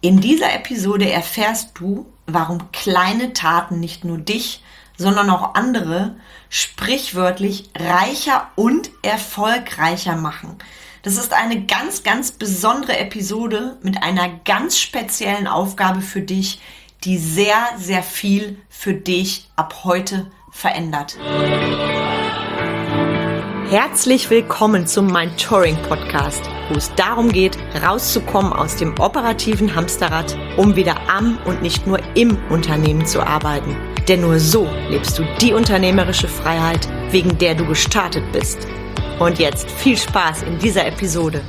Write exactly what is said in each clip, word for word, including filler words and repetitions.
In dieser Episode erfährst du, warum kleine Taten nicht nur dich, sondern auch andere sprichwörtlich reicher und erfolgreicher machen. Das ist eine ganz, ganz besondere Episode mit einer ganz speziellen Aufgabe für dich, die sehr, sehr viel für dich ab heute verändert. Herzlich willkommen zum Mentoring Podcast, wo es darum geht, rauszukommen aus dem operativen Hamsterrad, um wieder am und nicht nur im Unternehmen zu arbeiten. Denn nur so lebst du die unternehmerische Freiheit, wegen der du gestartet bist. Und jetzt viel Spaß in dieser Episode.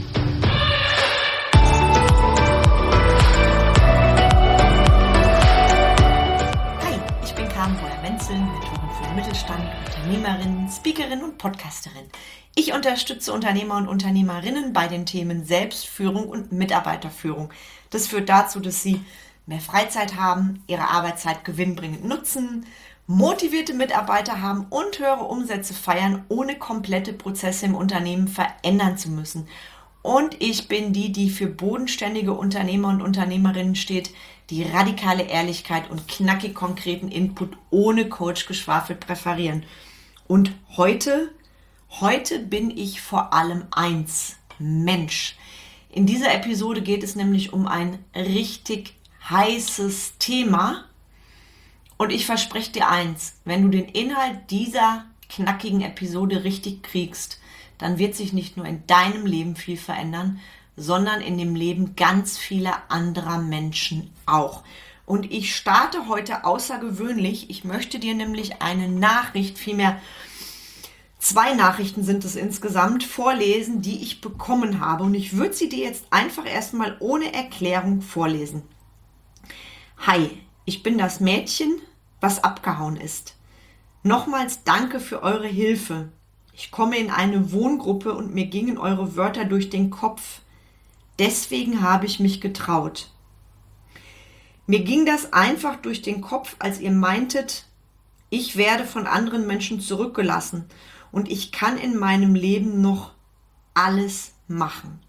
Hi, ich bin Carmen Breuer-Wenzel, Mentorin für den Mittelstand, Unternehmerin, Speakerin und Podcasterin. Ich unterstütze Unternehmer und Unternehmerinnen bei den Themen Selbstführung und Mitarbeiterführung. Das führt dazu, dass sie mehr Freizeit haben, ihre Arbeitszeit gewinnbringend nutzen, motivierte Mitarbeiter haben und höhere Umsätze feiern, ohne komplette Prozesse im Unternehmen verändern zu müssen. Und ich bin die, die für bodenständige Unternehmer und Unternehmerinnen steht, die radikale Ehrlichkeit und knackig konkreten Input ohne Coach-Geschwafel präferieren. Und heute, heute bin ich vor allem eins, Mensch. In dieser Episode geht es nämlich um ein richtig heißes Thema. Und ich verspreche dir eins, wenn du den Inhalt dieser knackigen Episode richtig kriegst, dann wird sich nicht nur in deinem Leben viel verändern, sondern in dem Leben ganz vieler anderer Menschen auch. Und ich starte heute außergewöhnlich. Ich möchte dir nämlich eine Nachricht, vielmehr zwei Nachrichten sind es insgesamt, vorlesen, die ich bekommen habe. Und ich würde sie dir jetzt einfach erstmal ohne Erklärung vorlesen. Hi, ich bin das Mädchen, was abgehauen ist. Nochmals danke für eure Hilfe. Ich komme in eine Wohngruppe und mir gingen eure Wörter durch den Kopf. Deswegen habe ich mich getraut. Mir ging das einfach durch den Kopf, als ihr meintet, ich werde von anderen Menschen zurückgelassen und ich kann in meinem Leben noch alles machen.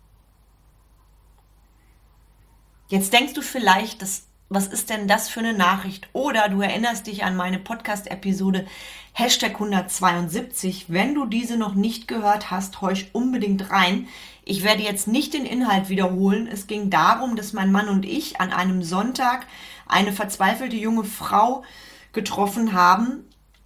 Jetzt denkst du vielleicht, dass was ist denn das für eine Nachricht? Oder du erinnerst dich an meine Podcast-Episode Hashtag hundertzweiundsiebzig. Wenn du diese noch nicht gehört hast, horch unbedingt rein. Ich werde jetzt nicht den Inhalt wiederholen. Es ging darum, dass mein Mann und ich an einem Sonntag eine verzweifelte junge Frau getroffen haben,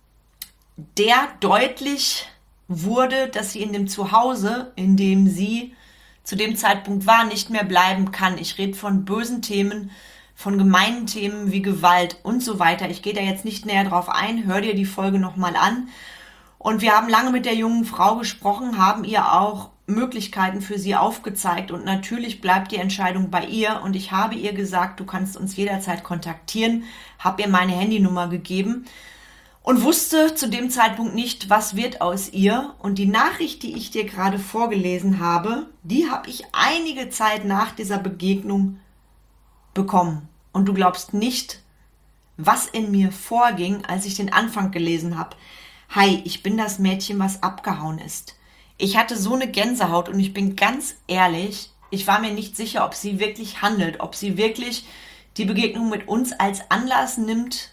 der deutlich wurde, dass sie in dem Zuhause, in dem sie zu dem Zeitpunkt war, nicht mehr bleiben kann. Ich rede von bösen Themen, von gemeinen Themen wie Gewalt und so weiter. Ich gehe da jetzt nicht näher drauf ein, hör dir die Folge nochmal an. Und wir haben lange mit der jungen Frau gesprochen, haben ihr auch Möglichkeiten für sie aufgezeigt und natürlich bleibt die Entscheidung bei ihr und ich habe ihr gesagt, du kannst uns jederzeit kontaktieren, habe ihr meine Handynummer gegeben und wusste zu dem Zeitpunkt nicht, was wird aus ihr. Und die Nachricht, die ich dir gerade vorgelesen habe, die habe ich einige Zeit nach dieser Begegnung bekommen. Und du glaubst nicht, was in mir vorging, als ich den Anfang gelesen habe. Hi, ich bin das Mädchen, was abgehauen ist. Ich hatte so eine Gänsehaut und ich bin ganz ehrlich, ich war mir nicht sicher, ob sie wirklich handelt, ob sie wirklich die Begegnung mit uns als Anlass nimmt,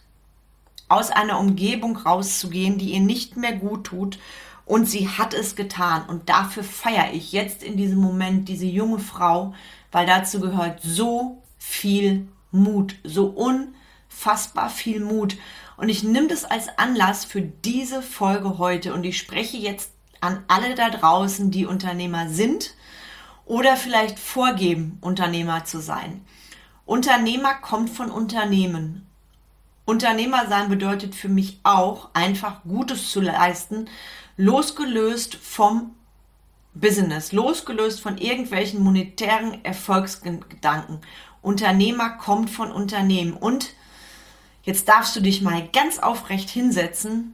aus einer Umgebung rauszugehen, die ihr nicht mehr gut tut. Und sie hat es getan. Und dafür feiere ich jetzt in diesem Moment diese junge Frau, weil dazu gehört so viel Mut, so unfassbar viel Mut. Und ich nehme das als Anlass für diese Folge heute und ich spreche jetzt an alle da draußen, die Unternehmer sind oder vielleicht vorgeben, Unternehmer zu sein. Unternehmer kommt von Unternehmen. Unternehmer sein bedeutet für mich auch, einfach Gutes zu leisten, losgelöst vom Business, losgelöst von irgendwelchen monetären Erfolgsgedanken. Unternehmer kommt von Unternehmen. Und jetzt darfst du dich mal ganz aufrecht hinsetzen.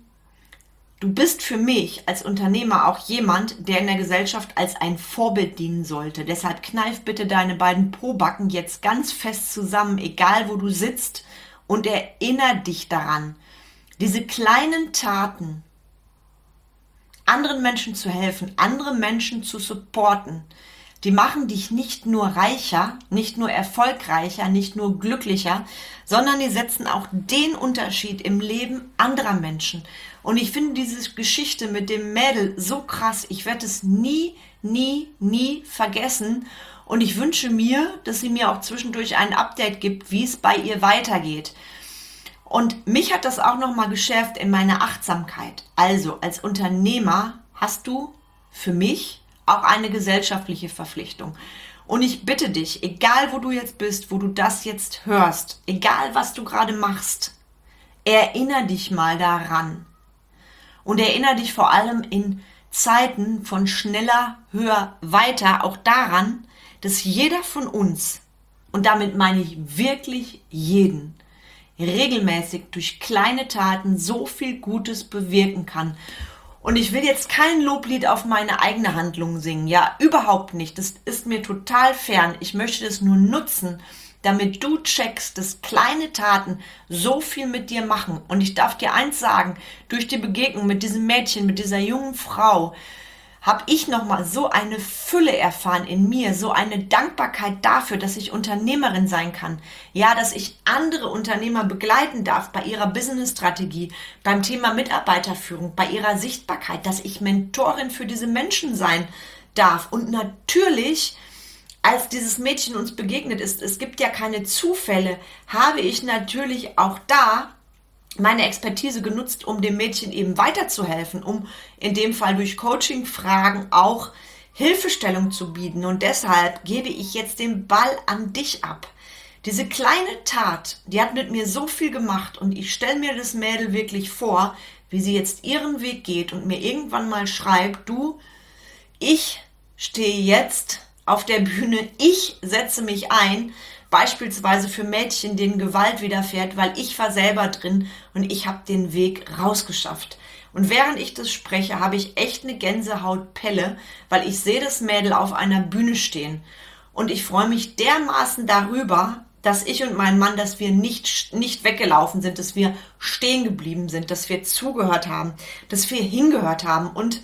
Du bist für mich als Unternehmer auch jemand, der in der Gesellschaft als ein Vorbild dienen sollte. Deshalb kneif bitte deine beiden Pobacken jetzt ganz fest zusammen, egal wo du sitzt, und erinnere dich daran, diese kleinen Taten, anderen Menschen zu helfen, andere Menschen zu supporten, die machen dich nicht nur reicher, nicht nur erfolgreicher, nicht nur glücklicher, sondern die setzen auch den Unterschied im Leben anderer Menschen. Und ich finde diese Geschichte mit dem Mädel so krass. Ich werde es nie, nie, nie vergessen. Und ich wünsche mir, dass sie mir auch zwischendurch ein Update gibt, wie es bei ihr weitergeht. Und mich hat das auch nochmal geschärft in meiner Achtsamkeit. Also als Unternehmer hast du für mich auch eine gesellschaftliche Verpflichtung. Und ich bitte dich, egal wo du jetzt bist, wo du das jetzt hörst, egal was du gerade machst, erinnere dich mal daran. Und erinnere dich vor allem in Zeiten von schneller, höher, weiter auch daran, dass jeder von uns, und damit meine ich wirklich jeden, regelmäßig durch kleine Taten so viel Gutes bewirken kann. Und ich will jetzt kein Loblied auf meine eigene Handlung singen, ja, überhaupt nicht. Das ist mir total fern. Ich möchte das nur nutzen, damit du checkst, dass kleine Taten so viel mit dir machen. Und ich darf dir eins sagen, durch die Begegnung mit diesem Mädchen, mit dieser jungen Frau, habe ich nochmal so eine Fülle erfahren in mir, so eine Dankbarkeit dafür, dass ich Unternehmerin sein kann. Ja, dass ich andere Unternehmer begleiten darf bei ihrer Business-Strategie, beim Thema Mitarbeiterführung, bei ihrer Sichtbarkeit, dass ich Mentorin für diese Menschen sein darf. Und natürlich, als dieses Mädchen uns begegnet ist, es gibt ja keine Zufälle, habe ich natürlich auch da meine Expertise genutzt, um dem Mädchen eben weiterzuhelfen, um in dem Fall durch Coaching-Fragen auch Hilfestellung zu bieten. Und deshalb gebe ich jetzt den Ball an dich ab. Diese kleine Tat, die hat mit mir so viel gemacht und ich stelle mir das Mädel wirklich vor, wie sie jetzt ihren Weg geht und mir irgendwann mal schreibt, du, ich stehe jetzt auf der Bühne, ich setze mich ein, beispielsweise für Mädchen, denen Gewalt widerfährt, weil ich war selber drin und ich habe den Weg rausgeschafft. Und während ich das spreche, habe ich echt eine Gänsehautpelle, weil ich sehe das Mädel auf einer Bühne stehen. Und ich freue mich dermaßen darüber, dass ich und mein Mann, dass wir nicht, nicht weggelaufen sind, dass wir stehen geblieben sind, dass wir zugehört haben, dass wir hingehört haben. Und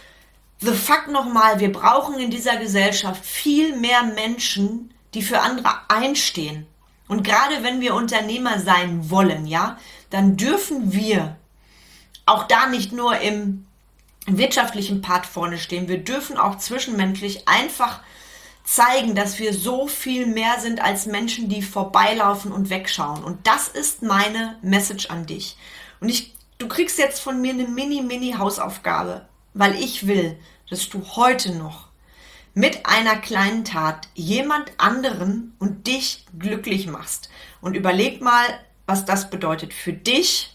the fuck nochmal, wir brauchen in dieser Gesellschaft viel mehr Menschen, die für andere einstehen. Und gerade wenn wir Unternehmer sein wollen, ja, dann dürfen wir auch da nicht nur im wirtschaftlichen Part vorne stehen. Wir dürfen auch zwischenmenschlich einfach zeigen, dass wir so viel mehr sind als Menschen, die vorbeilaufen und wegschauen. Und das ist meine Message an dich. Und ich, du kriegst jetzt von mir eine Mini-Mini-Hausaufgabe, weil ich will, dass du heute noch mit einer kleinen Tat jemand anderen und dich glücklich machst. Und überleg mal, was das bedeutet für dich,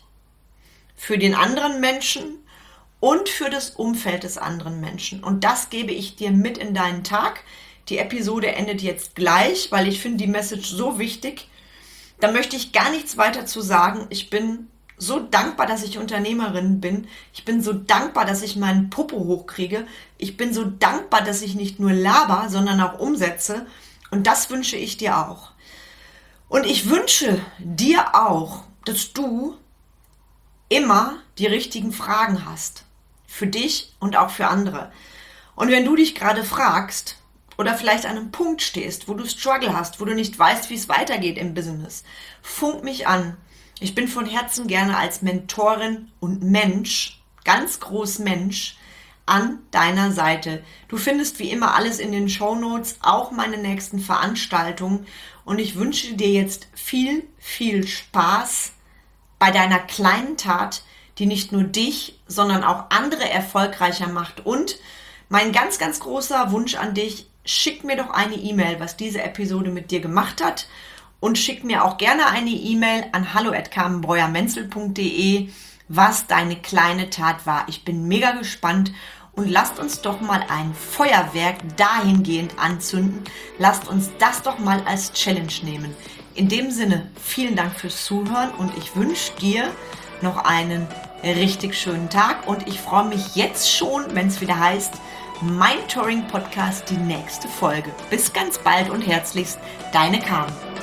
für den anderen Menschen und für das Umfeld des anderen Menschen. Und das gebe ich dir mit in deinen Tag. Die Episode endet jetzt gleich, weil ich finde die Message so wichtig. Da möchte ich gar nichts weiter zu sagen. Ich bin so dankbar, dass ich Unternehmerin bin. Ich bin so dankbar, dass ich meinen Popo hochkriege. Ich bin so dankbar, dass ich nicht nur laber, sondern auch umsetze. Und das wünsche ich dir auch. Und ich wünsche dir auch, dass du immer die richtigen Fragen hast. Für dich und auch für andere. Und wenn du dich gerade fragst oder vielleicht an einem Punkt stehst, wo du Struggle hast, wo du nicht weißt, wie es weitergeht im Business, funk mich an. Ich bin von Herzen gerne als Mentorin und Mensch, ganz groß Mensch, an deiner Seite. Du findest wie immer alles in den Shownotes, auch meine nächsten Veranstaltungen. Und ich wünsche dir jetzt viel, viel Spaß bei deiner kleinen Tat, die nicht nur dich, sondern auch andere erfolgreicher macht. Und mein ganz, ganz großer Wunsch an dich, schick mir doch eine E-Mail, was diese Episode mit dir gemacht hat. Und schick mir auch gerne eine E-Mail an hallo at carmen breuer menzel punkt de, was deine kleine Tat war. Ich bin mega gespannt und lasst uns doch mal ein Feuerwerk dahingehend anzünden. Lasst uns das doch mal als Challenge nehmen. In dem Sinne, vielen Dank fürs Zuhören und ich wünsche dir noch einen richtig schönen Tag und ich freue mich jetzt schon, wenn es wieder heißt, Mindtouring Podcast, die nächste Folge. Bis ganz bald und herzlichst, deine Carmen.